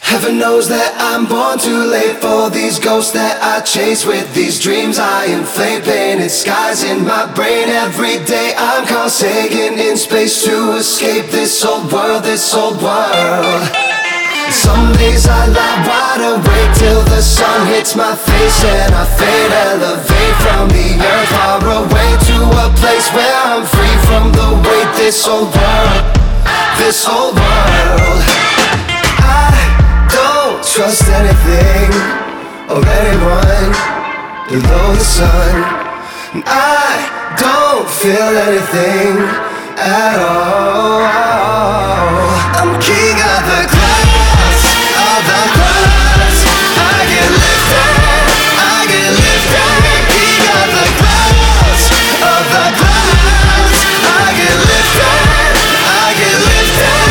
Heaven knows that I'm born too late for these ghosts that I chase. With these dreams I inflate, painted skies in my brain. Every day I'm caught in space to escape this old world, this old world. Some days I lie wide awake till the sun hits my face and I fade, elevate from the earth far away to a place where I'm free from the weight. This old world, this old world. I don't trust anything or anyone below the sun. I don't feel anything at all. I'm king of the clouds, of the clouds. I get lifted, I get lifted. King of the clouds, of the clouds. I get lifted, I get lifted.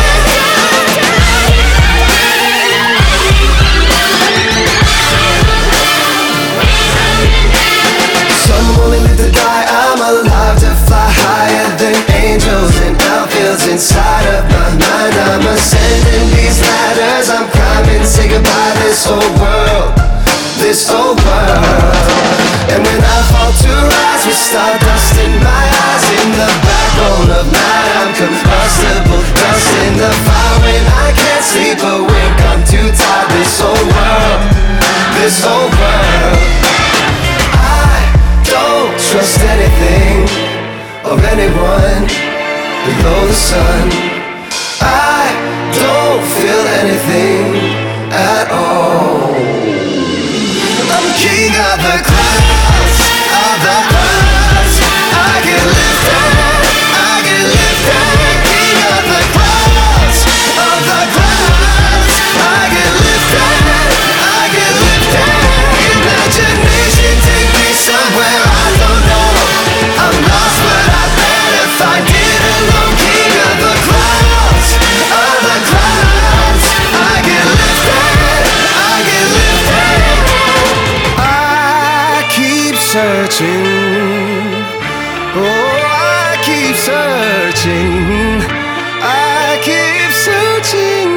Some only live to die, I'm alive to fly higher than angels and outfields inside of my mind. I'm ascending these ladders, I'm climbing, say goodbye this old world, this old world. And when I fall to rise with stardust in my eyes, in the backbone of night I'm combustible, dust in the fire when I can't sleep a wink, I'm too tired. This old world, this old world. Don't trust anything or anyone below the sun. I don't feel anything at all. I'm king of the clouds, of the clouds. I get lifted, I get lifted. King of the clouds, of the clouds. I get lifted, I get lifted. Imagination take me somewhere I don't know. I'm lost but I better find it alone. King of the clouds, of the clouds. I get lifted, I get lifted. I keep searching, oh I keep searching, I keep searching.